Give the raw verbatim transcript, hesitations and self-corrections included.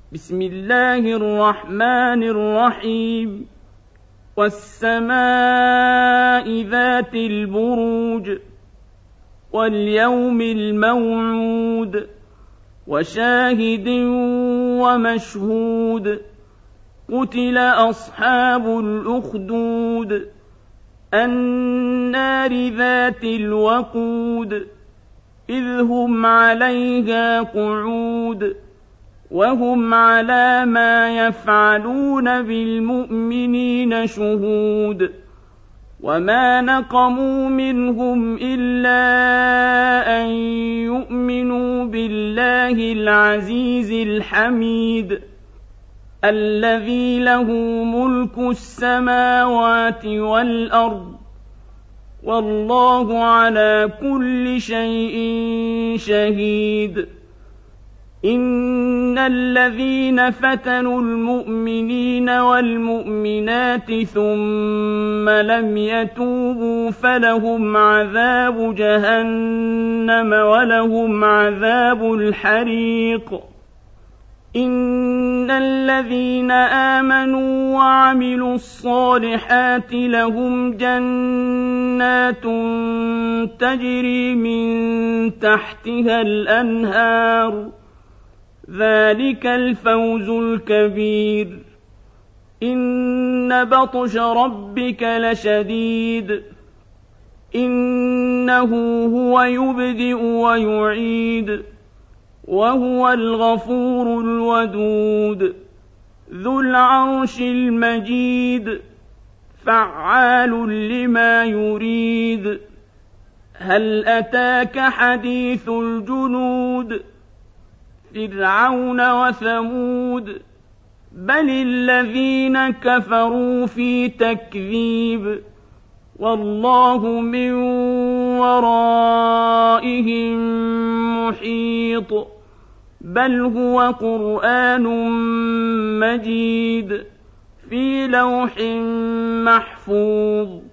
بسم الله الرحمن الرحيم والسماء ذات البروج واليوم الموعود وشاهد ومشهود قتل أصحاب الأخدود النار ذات الوقود إذ هم عليها قعود وهم على ما يفعلون بالمؤمنين شهود وما نقموا منهم إلا أن يؤمنوا بالله العزيز الحميد الذي له ملك السماوات والأرض والله على كل شيء شهيد إن الذين فتنوا المؤمنين والمؤمنات ثم لم يتوبوا فلهم عذاب جهنم ولهم عذاب الحريق إن الذين آمنوا وعملوا الصالحات لهم جنات تجري من تحتها الأنهار ذلك الفوز الكبير إن بطش ربك لشديد إنه هو يبدئ ويعيد وهو الغفور الودود ذو العرش المجيد فعال لما يريد هل أتاك حديث الجنود فرعون وثمود بل الذين كفروا في تكذيب والله من ورائهم محيط بل هو قرآن مجيد في لوح محفوظ